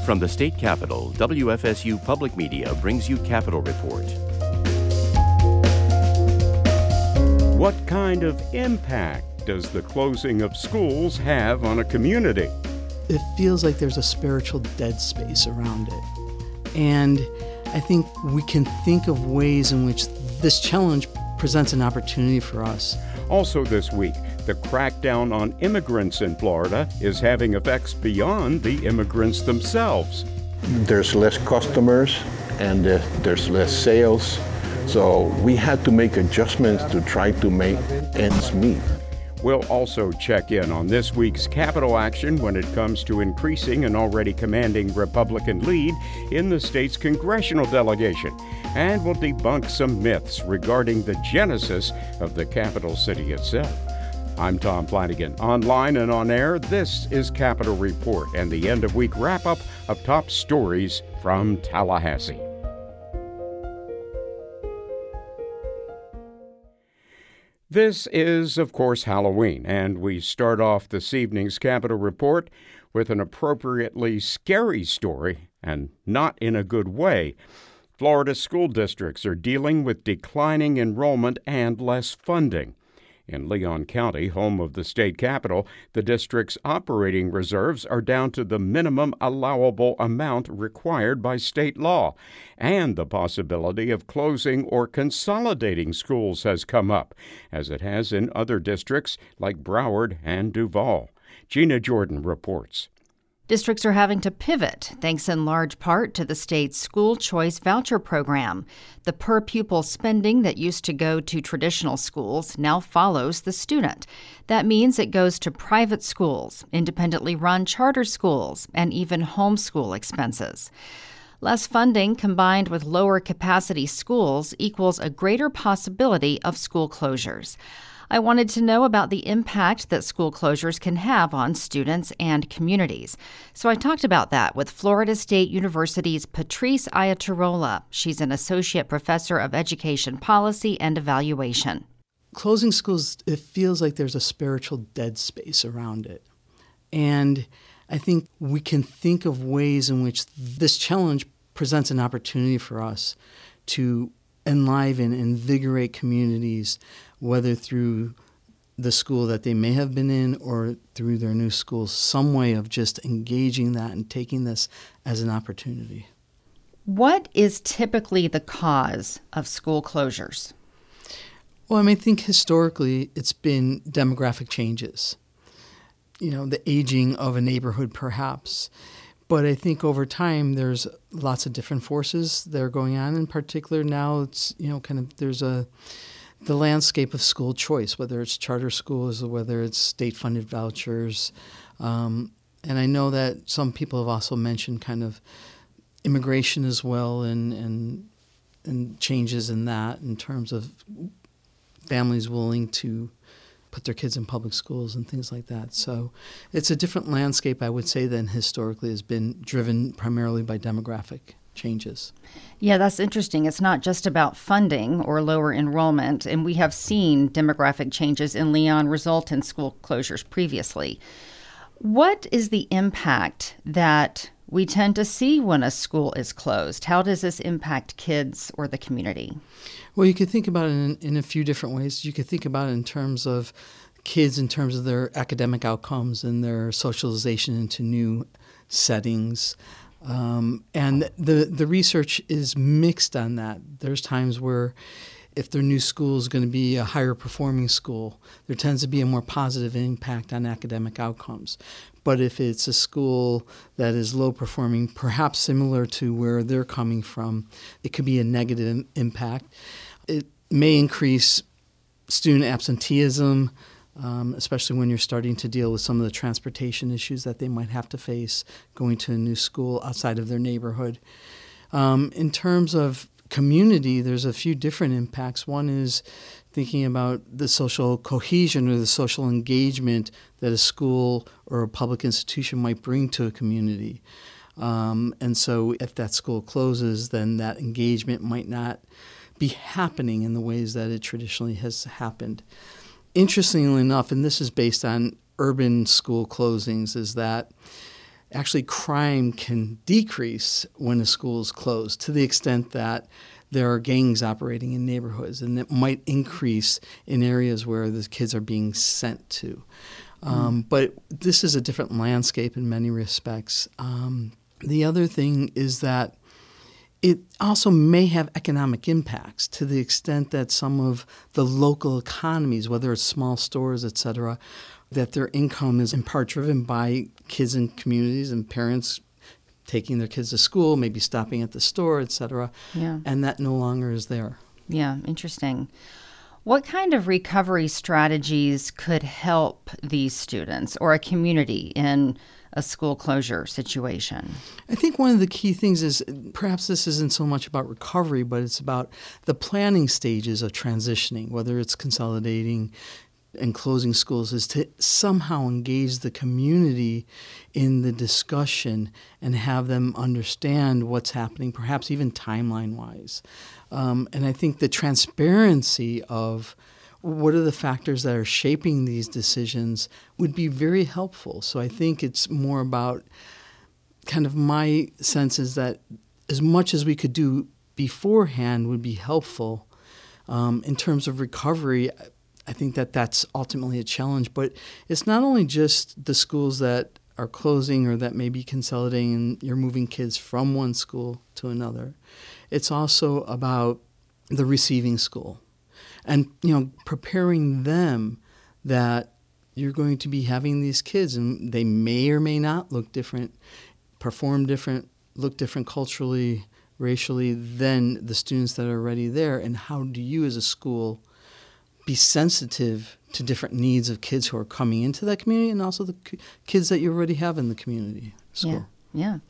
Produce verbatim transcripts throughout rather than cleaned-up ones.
From the state capitol, W F S U Public Media brings you Capitol Report. What kind of impact does the closing of schools have on a community? It feels like there's a spiritual dead space around it. And I think we can think of ways in which this challenge presents an opportunity for us. Also this week, the crackdown on immigrants in Florida is having effects beyond the immigrants themselves. There's less customers and uh, there's less sales, so we had to make adjustments to try to make ends meet. We'll also check in on this week's Capitol action when it comes to increasing an already commanding Republican lead in the state's congressional delegation. And we'll debunk some myths regarding the genesis of the capital city itself. I'm Tom Flanagan. Online and on air, this is Capitol Report and the end-of-week wrap-up of top stories from Tallahassee. This is, of course, Halloween, and we start off this evening's Capitol Report with an appropriately scary story, and not in a good way. Florida school districts are dealing with declining enrollment and less funding. In Leon County, home of the state capitol, the district's operating reserves are down to the minimum allowable amount required by state law, and the possibility of closing or consolidating schools has come up, as it has in other districts like Broward and Duval. Gina Jordan reports. Districts are having to pivot, thanks in large part to the state's school choice voucher program. The per-pupil spending that used to go to traditional schools now follows the student. That means it goes to private schools, independently run charter schools, and even homeschool expenses. Less funding combined with lower capacity schools equals a greater possibility of school closures. I wanted to know about the impact that school closures can have on students and communities. So I talked about that with Florida State University's Patrice Ayatarola. She's an associate professor of education policy and evaluation. Closing schools, it feels like there's a spiritual dead space around it. And I think we can think of ways in which this challenge presents an opportunity for us to enliven, invigorate communities, whether through the school that they may have been in or through their new schools, some way of just engaging that and taking this as an opportunity. What is typically the cause of school closures? Well, I mean, I think historically it's been demographic changes, you know, the aging of a neighborhood perhaps. But I think over time there's lots of different forces that are going on. In particular, now it's, you know, kind of there's a the landscape of school choice, whether it's charter schools or whether it's state-funded vouchers. Um, and I know that some people have also mentioned kind of immigration as well and, and, and changes in that in terms of families willing to put their kids in public schools and things like that. So it's a different landscape, I would say, than historically has been driven primarily by demographic changes. Yeah, that's interesting. It's not just about funding or lower enrollment, and we have seen demographic changes in Leon result in school closures previously. What is the impact that we tend to see when a school is closed? How does this impact kids or the community? Well, you could think about it in, in a few different ways. You could think about it in terms of kids, in terms of their academic outcomes and their socialization into new settings. Um, and the, the research is mixed on that. There's times where if their new school is going to be a higher performing school, there tends to be a more positive impact on academic outcomes. But if it's a school that is low performing, perhaps similar to where they're coming from, it could be a negative impact. It may increase student absenteeism, um, especially when you're starting to deal with some of the transportation issues that they might have to face going to a new school outside of their neighborhood. Um, in terms of community, there's a few different impacts. One is thinking about the social cohesion or the social engagement that a school or a public institution might bring to a community. Um, and so if that school closes, then that engagement might not be happening in the ways that it traditionally has happened. Interestingly enough, and this is based on urban school closings, is that actually crime can decrease when a school is closed to the extent that there are gangs operating in neighborhoods, and it might increase in areas where the kids are being sent to. Um, mm. But this is a different landscape in many respects. Um, the other thing is that it also may have economic impacts to the extent that some of the local economies, whether it's small stores, et cetera, that their income is in part driven by kids in communities and parents taking their kids to school, maybe stopping at the store, et cetera, yeah. and that no longer is there. Yeah, interesting. What kind of recovery strategies could help these students or a community in a school closure situation? I think one of the key things is perhaps this isn't so much about recovery, but it's about the planning stages of transitioning, whether it's consolidating and closing schools, is to somehow engage the community in the discussion and have them understand what's happening, perhaps even timeline-wise. Um, and I think the transparency of what are the factors that are shaping these decisions would be very helpful. So I think it's more about kind of my sense is that as much as we could do beforehand would be helpful. Um, in terms of recovery, I think that that's ultimately a challenge. But it's not only just the schools that are closing or that may be consolidating and you're moving kids from one school to another. It's also about the receiving school and, you know, preparing them that you're going to be having these kids and they may or may not look different, perform different, look different culturally, racially than the students that are already there. And how do you as a school be sensitive to different needs of kids who are coming into that community and also the c- kids that you already have in the community school? Yeah, yeah.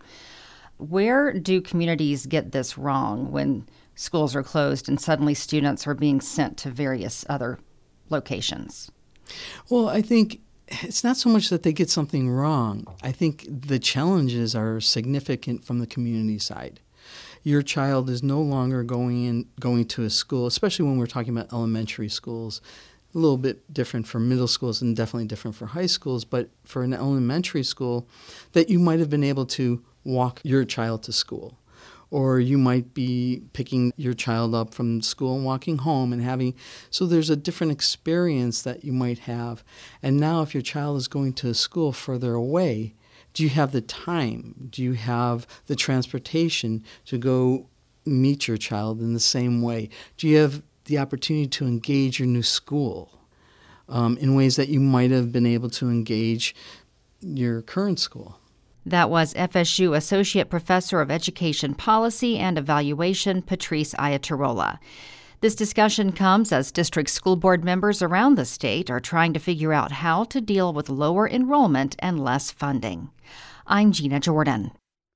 Where do communities get this wrong when schools are closed and suddenly students are being sent to various other locations? Well, I think it's not so much that they get something wrong. I think the challenges are significant from the community side. Your child is no longer going in, going to a school, especially when we're talking about elementary schools, a little bit different for middle schools and definitely different for high schools, but for an elementary school, that you might have been able to walk your child to school. Or you might be picking your child up from school and walking home and having, so there's a different experience that you might have. And now if your child is going to a school further away, do you have the time? Do you have the transportation to go meet your child in the same way? Do you have the opportunity to engage your new school um, in ways that you might have been able to engage your current school? That was F S U Associate Professor of Education Policy and Evaluation, Patrice Ayatarola. This discussion comes as district school board members around the state are trying to figure out how to deal with lower enrollment and less funding. I'm Gina Jordan.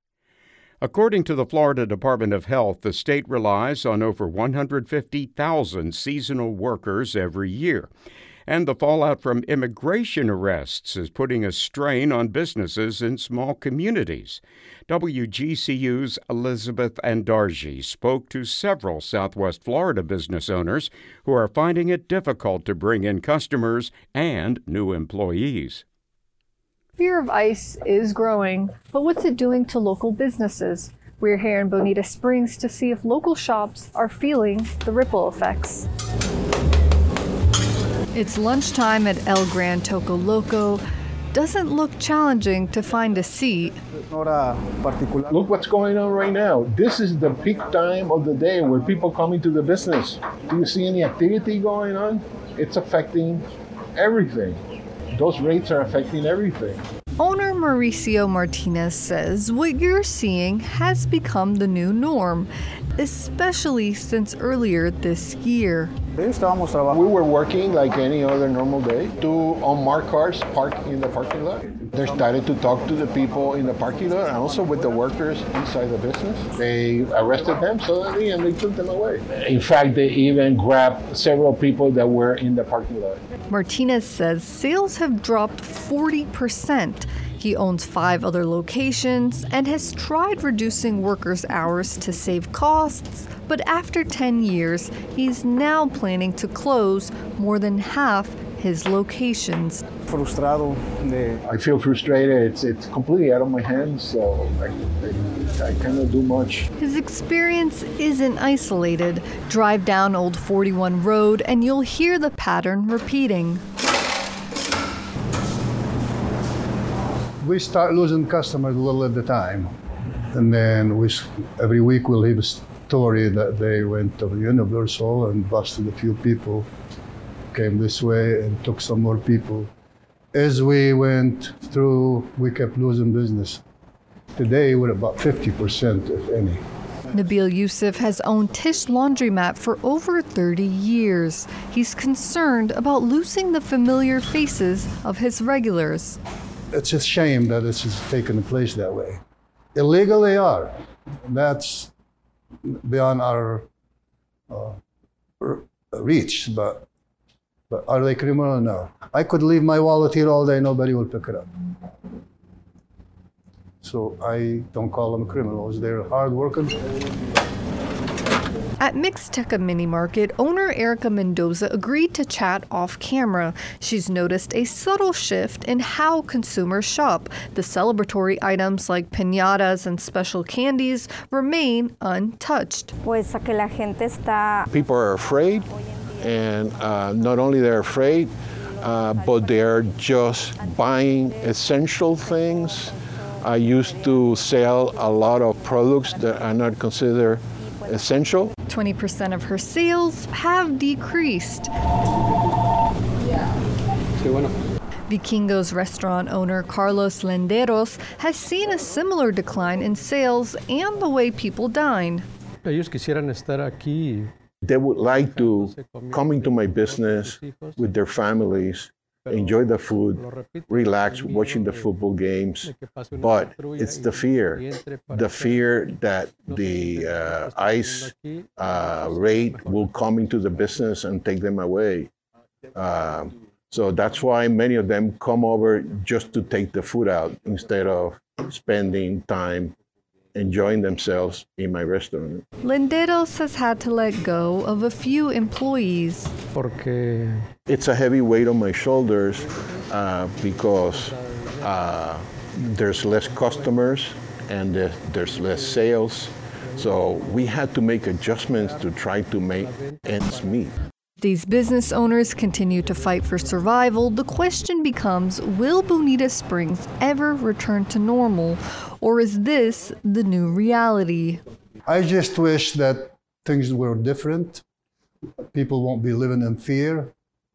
According to the Florida Department of Health, the state relies on over one hundred fifty thousand seasonal workers every year. And the fallout from immigration arrests is putting a strain on businesses in small communities. W G C U's Elizabeth Andarji spoke to several Southwest Florida business owners who are finding it difficult to bring in customers and new employees. Fear of ICE is growing, but what's it doing to local businesses? We're here in Bonita Springs to see if local shops are feeling the ripple effects. It's lunchtime at El Gran Toco Loco. Doesn't look challenging to find a seat. Look what's going on right now. This is the peak time of the day where people come into the business. Do you see any activity going on? It's affecting everything. Those rates are affecting everything. Owner Mauricio Martinez says what you're seeing has become the new norm, especially since earlier this year. We were working like any other normal day. Two unmarked cars parked in the parking lot. They started to talk to the people in the parking lot and also with the workers inside the business. They arrested them suddenly and they took them away. In fact, they even grabbed several people that were in the parking lot. Martinez says sales have dropped forty percent. He owns five other locations and has tried reducing workers' hours to save costs, but after ten years, he's now planning to close more than half his locations. frustrado. De... I feel frustrated. It's it's completely out of my hands, so I, I, I cannot do much. His experience isn't isolated. Drive down Old forty-one Road and you'll hear the pattern repeating. We start losing customers a little at a time. And then we, every week we'll hear a story that they went to Universal and busted a few people, came this way and took some more people. As we went through, we kept losing business. Today we're about fifty percent, if any. Nabil Yusuf has owned Tish Laundromat for over thirty years. He's concerned about losing the familiar faces of his regulars. It's a shame that this has taken place that way. Illegal they are. That's beyond our uh, reach, but, but are they criminal? No. I could leave my wallet here all day, nobody will pick it up. So I don't call them criminals, they're hard working. At Mixteca Mini Market, owner Erica Mendoza agreed to chat off camera. She's noticed a subtle shift in how consumers shop. The celebratory items like piñatas and special candies remain untouched. People are afraid, and uh, not only they're afraid, uh, but they're just buying essential things. I used to sell a lot of products that are not considered essential. twenty percent of her sales have decreased. Vikingo's restaurant owner Carlos Lenderos has seen a similar decline in sales and the way people dine. They would like to come into my business with their families, enjoy the food, relax watching the football games, but it's the fear, the fear that the uh, ICE uh, raid will come into the business and take them away. Uh, so that's why many of them come over just to take the food out instead of spending time enjoying themselves in my restaurant. Lenderos has had to let go of a few employees. It's a heavy weight on my shoulders uh, because uh, there's less customers and there's less sales. So we had to make adjustments to try to make ends meet. These business owners continue to fight for survival. The question becomes, will Bonita Springs ever return to normal, or is this the new reality? I just wish that things were different. People won't be living in fear.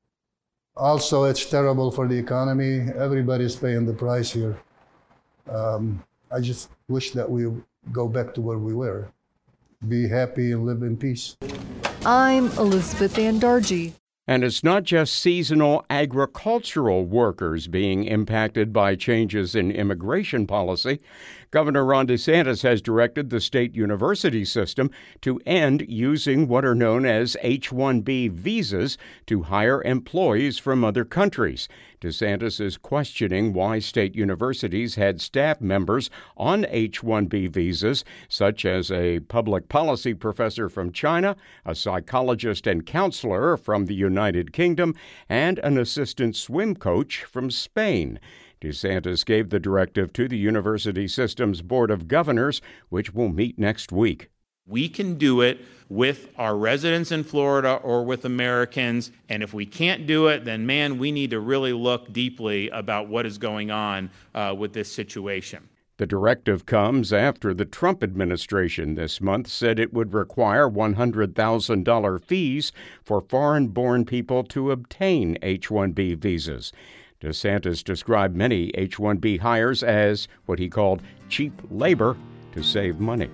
Also, it's terrible for the economy. Everybody's paying the price here. Um, I just wish that we go back to where we were. Be happy and live in peace. I'm Elizabeth Andarji. And it's not just seasonal agricultural workers being impacted by changes in immigration policy. Governor Ron DeSantis has directed the state university system to end using what are known as H one B visas to hire employees from other countries. DeSantis is questioning why state universities had staff members on H one B visas, such as a public policy professor from China, a psychologist and counselor from the United Kingdom, and an assistant swim coach from Spain. DeSantis gave the directive to the university system's Board of Governors, which will meet next week. We can do it with our residents in Florida or with Americans, and if we can't do it, then, man, we need to really look deeply about what is going on uh, with this situation. The directive comes after the Trump administration this month said it would require one hundred thousand dollars fees for foreign-born people to obtain H one B visas. DeSantis described many H one B hires as what he called cheap labor to save money.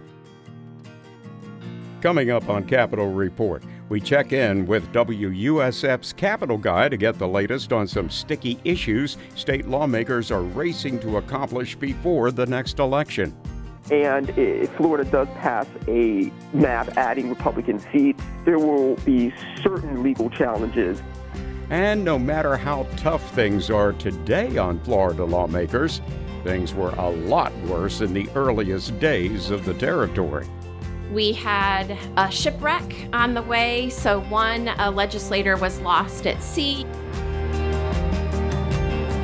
Coming up on Capitol Report, we check in with W U S F's Capitol Guy to get the latest on some sticky issues state lawmakers are racing to accomplish before the next election. And if Florida does pass a map adding Republican seats, there will be certain legal challenges. And no matter how tough things are today on Florida lawmakers, things were a lot worse in the earliest days of the territory. We had a shipwreck on the way, so one a legislator was lost at sea.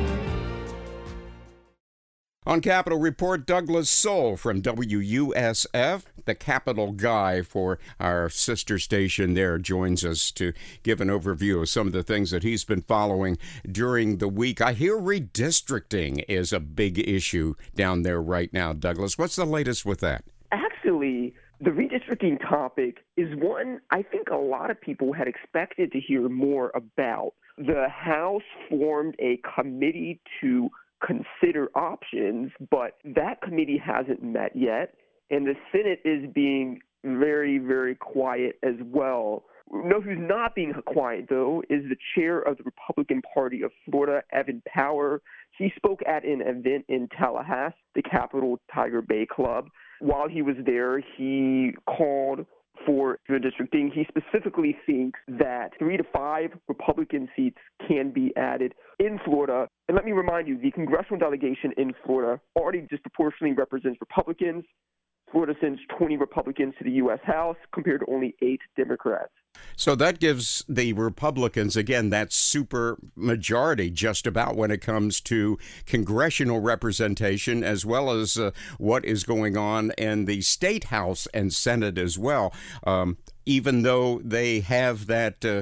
On Capitol Report, Douglas Soul from W U S F, the Capitol guy for our sister station there, joins us to give an overview of some of the things that he's been following during the week. I hear redistricting is a big issue down there right now. Douglas, what's the latest with that? Actually, the redistricting topic is one I think a lot of people had expected to hear more about. The House formed a committee to consider options, but that committee hasn't met yet, and the Senate is being very, very quiet as well. No, who's not being quiet, though, is the chair of the Republican Party of Florida, Evan Power. He spoke at an event in Tallahassee, the Capitol Tiger Bay Club. While he was there, he called for redistricting. He specifically thinks that three to five Republican seats can be added in Florida. And let me remind you, the congressional delegation in Florida already disproportionately represents Republicans. Florida sends twenty Republicans to the U S House compared to only eight Democrats. So that gives the Republicans, again, that super majority just about when it comes to congressional representation, as well as uh, what is going on in the state House and Senate as well. Um, even though they have that uh,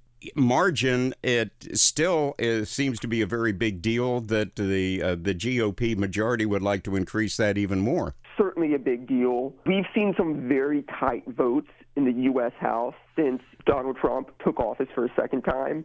margin, it still is, seems to be a very big deal that the uh, the G O P majority would like to increase that even more. Certainly a big deal. We've seen some very tight votes in the U S House since Donald Trump took office for a second time.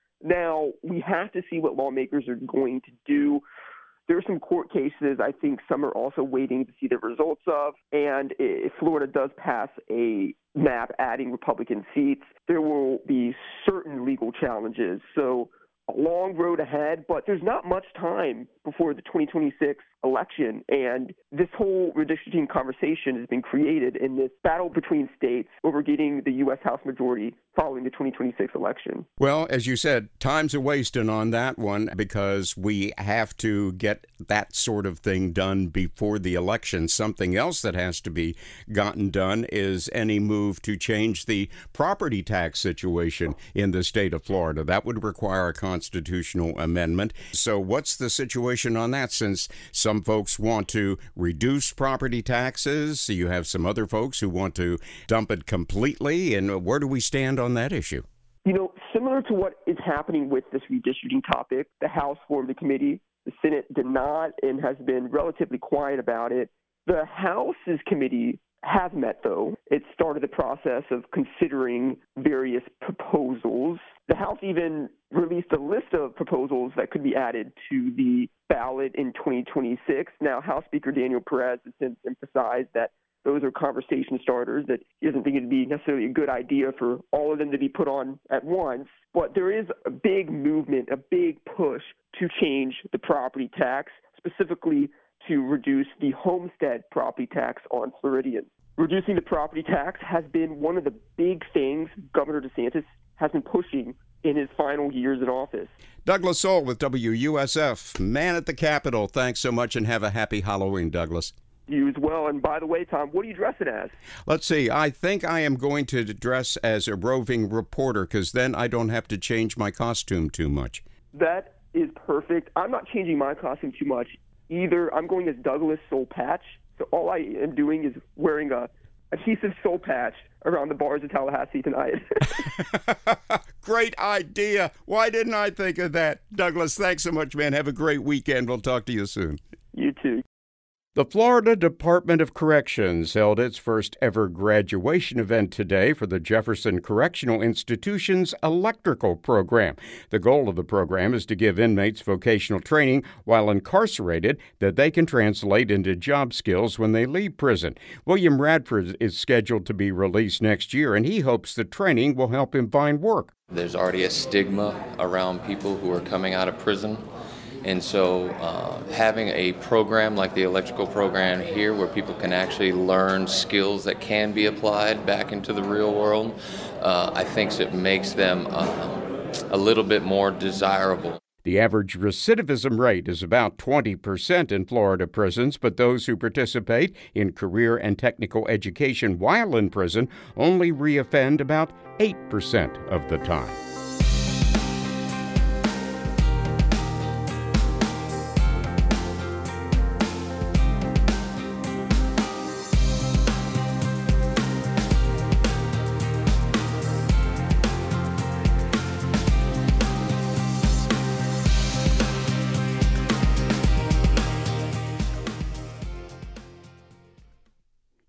Now, we have to see what lawmakers are going to do. There are some court cases I think some are also waiting to see the results of. And if Florida does pass a map adding Republican seats, there will be certain legal challenges. So a long road ahead, but there's not much time before the twenty twenty-six election. And this whole redistricting conversation has been created in this battle between states over getting the U S House majority following the twenty twenty-six election. Well, as you said, time's a wasting on that one because we have to get that sort of thing done before the election. Something else that has to be gotten done is any move to change the property tax situation in the state of Florida. That would require a constitutional amendment. So what's the situation on that, since some folks want to reduce property taxes? You have some other folks who want to dump it completely. And where do we stand on that issue? You know, similar to what is happening with this redistricting topic, the House formed a committee. The Senate did not and has been relatively quiet about it. The House's committee has met, though. It started the process of considering various proposals. The House even released a list of proposals that could be added to the ballot in twenty twenty-six. Now, House Speaker Daniel Perez has since emphasized that those are conversation starters, that he doesn't think it'd be necessarily a good idea for all of them to be put on at once. But there is a big movement, a big push to change the property tax, specifically to reduce the homestead property tax on Floridians. Reducing the property tax has been one of the big things Governor DeSantis has been pushing in his final years in office. Douglas Soul with W U S F, man at the Capitol. Thanks so much and have a happy Halloween, Douglas. You as well. And by the way, Tom, what are you dressing as? Let's see. I think I am going to dress as a roving reporter because then I don't have to change my costume too much. That is perfect. I'm not changing my costume too much either. I'm going as Douglas Soul Patch. So all I am doing is wearing a adhesive soul patch around the bars of Tallahassee tonight. Great idea. Why didn't I think of that? Douglas, thanks so much, man. Have a great weekend. We'll talk to you soon. You too. The Florida Department of Corrections held its first ever graduation event today for the Jefferson Correctional Institution's electrical program. The goal of the program is to give inmates vocational training while incarcerated that they can translate into job skills when they leave prison. William Radford is scheduled to be released next year, and he hopes the training will help him find work. There's already a stigma around people who are coming out of prison. And so uh, having a program like the electrical program here where people can actually learn skills that can be applied back into the real world, uh, I think it makes them uh, a little bit more desirable. The average recidivism rate is about twenty percent in Florida prisons, but those who participate in career and technical education while in prison only reoffend about eight percent of the time.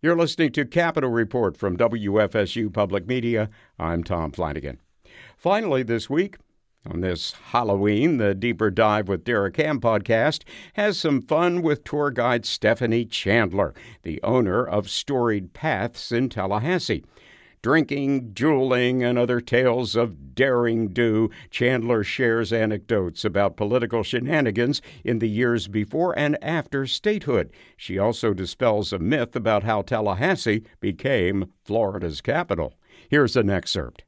You're listening to Capitol Report from W F S U Public Media. I'm Tom Flanagan. Finally this week, on this Halloween, the Deeper Dive with Derek Ham podcast has some fun with tour guide Stephanie Chandler, the owner of Storied Paths in Tallahassee. Drinking, juuling, and other tales of daring do, Chandler shares anecdotes about political shenanigans in the years before and after statehood. She also dispels a myth about how Tallahassee became Florida's capital. Here's an excerpt.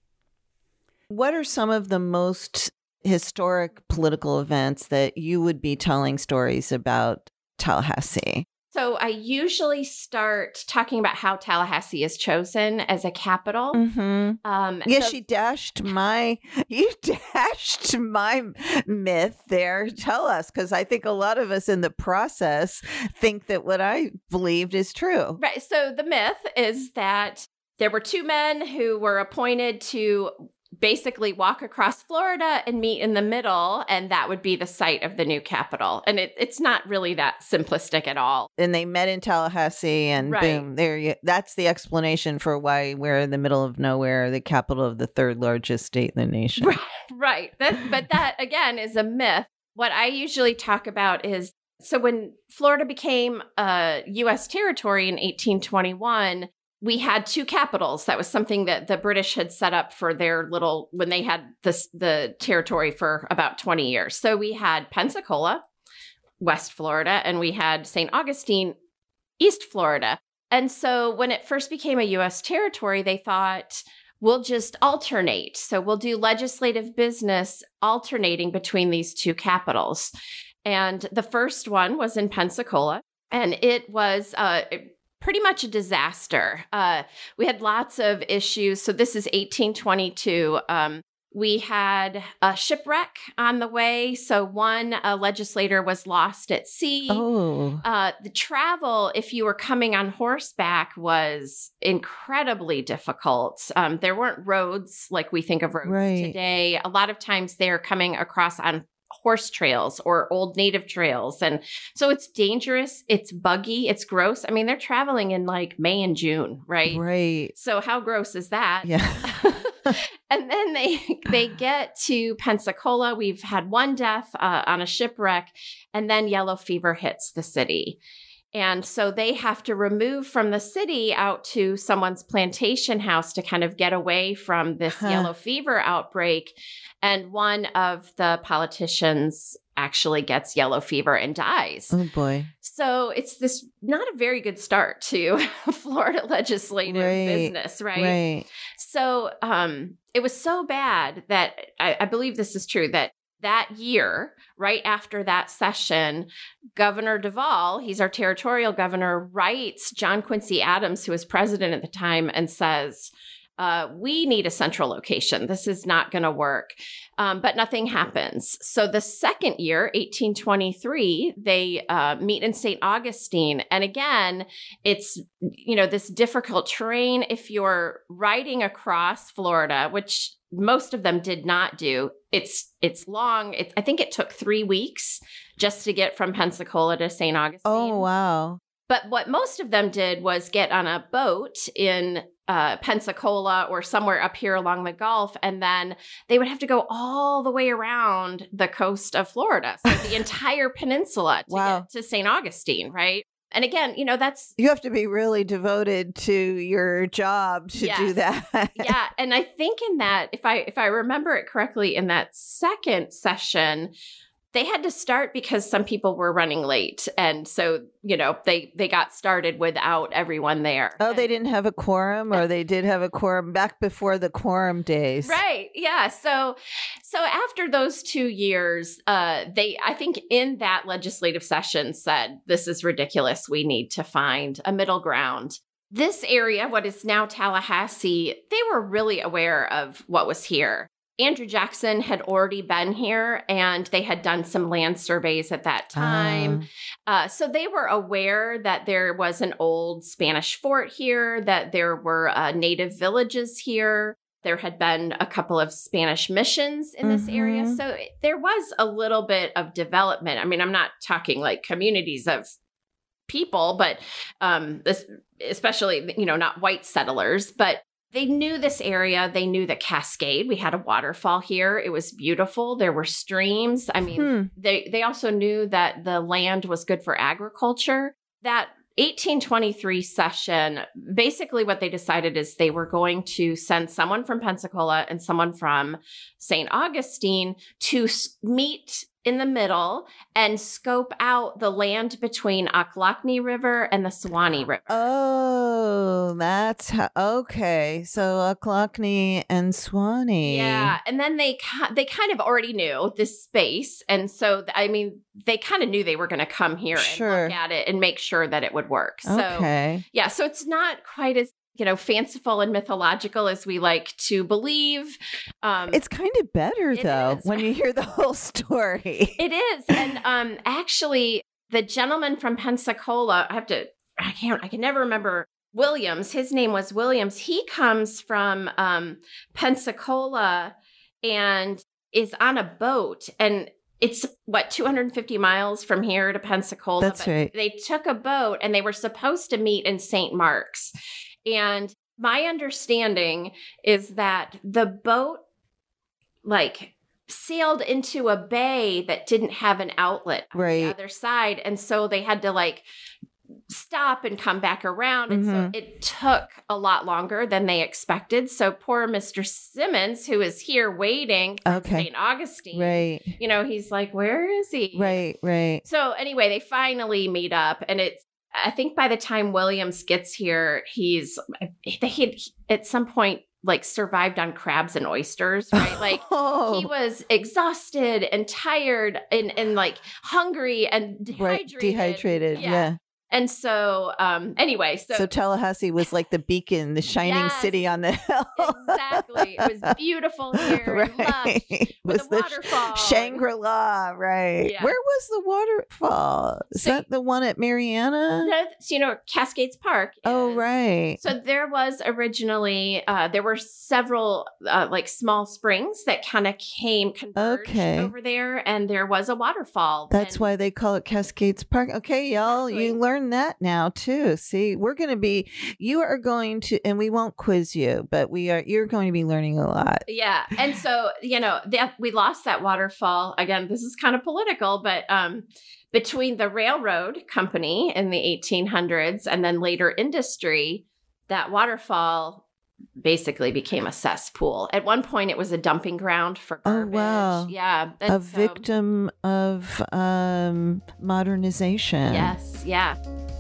What are some of the most historic political events that you would be telling stories about Tallahassee? So I usually start talking about how Tallahassee is chosen as a capital. Mm-hmm. Um, yes, so- she dashed my, you dashed my myth there. Tell us, because I think a lot of us in the process think that what I believed is true. Right. So the myth is that there were two men who were appointed to basically walk across Florida and meet in the middle, and that would be the site of the new capital. And it, it's not really that simplistic at all. And they met in Tallahassee, and Right. boom, there you. That's the explanation for why we're in the middle of nowhere, the capital of the third largest state in the nation. Right. Right. That, but that, again, is a myth. What I usually talk about is, so when Florida became a U S territory in eighteen twenty-one, we had two capitals. That was something that the British had set up for their little, when they had this, the territory for about twenty years. So we had Pensacola, West Florida, and we had Saint Augustine, East Florida. And so when it first became a U S territory, they thought, we'll just alternate. So we'll do legislative business alternating between these two capitals. And the first one was in Pensacola, and it was uh, pretty much a disaster. Uh, we had lots of issues. So this is eighteen twenty-two. Um, we had a shipwreck on the way. So one uh, legislator was lost at sea. Oh. Uh, the travel, if you were coming on horseback, was incredibly difficult. Um, there weren't roads like we think of roads Right. today. A lot of times they're coming across on horse trails or old native trails. And so it's dangerous. It's buggy. It's gross. I mean, they're traveling in like May and June, right? Right. So how gross is that? Yeah. And then they they get to Pensacola. We've had one death uh, on a shipwreck, and then yellow fever hits the city. And so they have to remove from the city out to someone's plantation house to kind of get away from this Huh. yellow fever outbreak. And one of the politicians actually gets yellow fever and dies. Oh, boy. So it's this not a very good start to Florida legislative Right. business, right? Right. So um, it was so bad that I, I believe this is true, that that year, right after that session, Governor Duvall, he's our territorial governor, writes John Quincy Adams, who was president at the time, and says, uh, we need a central location. This is not going to work. Um, but nothing happens. So the second year, eighteen twenty-three, they uh, meet in Saint Augustine. And again, it's, you know, this difficult terrain. If you're riding across Florida, which most of them did not do, it's it's long. It, I think it took three weeks just to get from Pensacola to Saint Augustine. Oh, wow. But what most of them did was get on a boat in uh, Pensacola or somewhere up here along the Gulf, and then they would have to go all the way around the coast of Florida, so the entire peninsula to Wow. get to Saint Augustine, right? And again, you know, that's You have to be really devoted to your job to do Yes. that. yeah, and I think in that, if I if I remember it correctly, in that second session, they had to start because some people were running late, and so you know they they got started without everyone there. Oh, they didn't have a quorum, or they did have a quorum back before the quorum days. Right. Yeah. So, so after those two years, uh, they, I think in that legislative session said, this is ridiculous. We need to find a middle ground. This area, what is now Tallahassee, they were really aware of what was here. Andrew Jackson had already been here, and they had done some land surveys at that time. Um, Uh, so they were aware that there was an old Spanish fort here, that there were uh, native villages here. There had been a couple of Spanish missions in this area. Mhm. So it- there was a little bit of development. I mean, I'm not talking like communities of people, but um, this, especially, you know, not white settlers, but they knew this area. They knew the Cascade. We had a waterfall here. It was beautiful. There were streams. I mean, Hmm. they, they also knew that the land was good for agriculture. That eighteen twenty-three session, basically what they decided is they were going to send someone from Pensacola and someone from Saint Augustine to s- meet in the middle and scope out the land between Ochlockonee River and the Suwannee River. Oh, that's how, okay. So Ochlockonee and Suwannee. Yeah, and then they ki- they kind of already knew this space, and so I mean they kind of knew they were going to come here Sure. and look at it and make sure that it would work. So Okay. yeah, so it's not quite as, you know, fanciful and mythological as we like to believe. Um, It's kind of better It though is. when you hear the whole story. It is. And um, actually, the gentleman from Pensacola, I have to, I can't, I can never remember Williams. His name was Williams. He comes from um, Pensacola and is on a boat. And it's what, two hundred fifty miles from here to Pensacola. That's But right. They took a boat and they were supposed to meet in Saint Mark's. And my understanding is that the boat, like, sailed into a bay that didn't have an outlet on Right. the other side. And so they had to like stop and come back around. And Mhm. so it took a lot longer than they expected. So poor Mister Simmons, who is here waiting from Okay. Saint Augustine, Right. you know, he's like, where is he? Right, right. So anyway, they finally meet up, and it's, I think by the time Williams gets here, he's, they had at some point like survived on crabs and oysters, right? Like Oh. he was exhausted and tired and, and like hungry and dehydrated. Right, dehydrated. Yeah. And so, um, anyway, so, So Tallahassee was like the beacon, the shining Yes. city on the hill. exactly, it was beautiful here, and lush, Right. with Was a the waterfall. Shangri-La, right. Yeah. Where was the waterfall? Is So- that the one at Mariana? That's, you know, Cascades Park. Oh, is- right. So there was originally, uh, there were several uh, like small springs that kind of came converged Okay. over there, and there was a waterfall. That's and, why they call it Cascades Park. Okay, y'all, you Exactly. learn that now too. See, we're going to be, you are going to, and we won't quiz you, but we are, you're going to be learning a lot. Yeah, and so you know that we lost that waterfall again. This is kind of political, but um, between the railroad company in the eighteen hundreds and then later industry, that waterfall basically became a cesspool. At one point, it was a dumping ground for Oh, garbage. wow. Yeah, A and so- victim of um, modernization. Yes, yeah.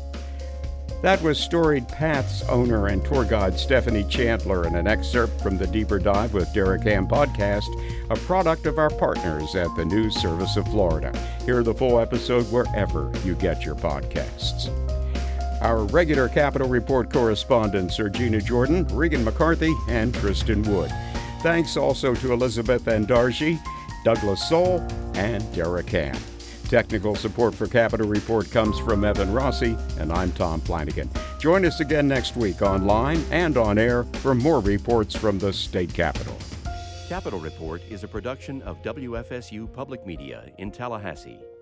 That was Storied Paths owner and tour guide Stephanie Chandler in an excerpt from the Deeper Dive with Derek Ham podcast, a product of our partners at the News Service of Florida. Hear the full episode wherever you get your podcasts. Our regular Capitol Report correspondents are Gina Jordan, Regan McCarthy, and Tristan Wood. Thanks also to Elizabeth Andarji, Douglas Soul, and Derek Ham. Technical support for Capitol Report comes from Evan Rossi, and I'm Tom Flanagan. Join us again next week online and on air for more reports from the state capitol. Capitol Report is a production of W F S U Public Media in Tallahassee.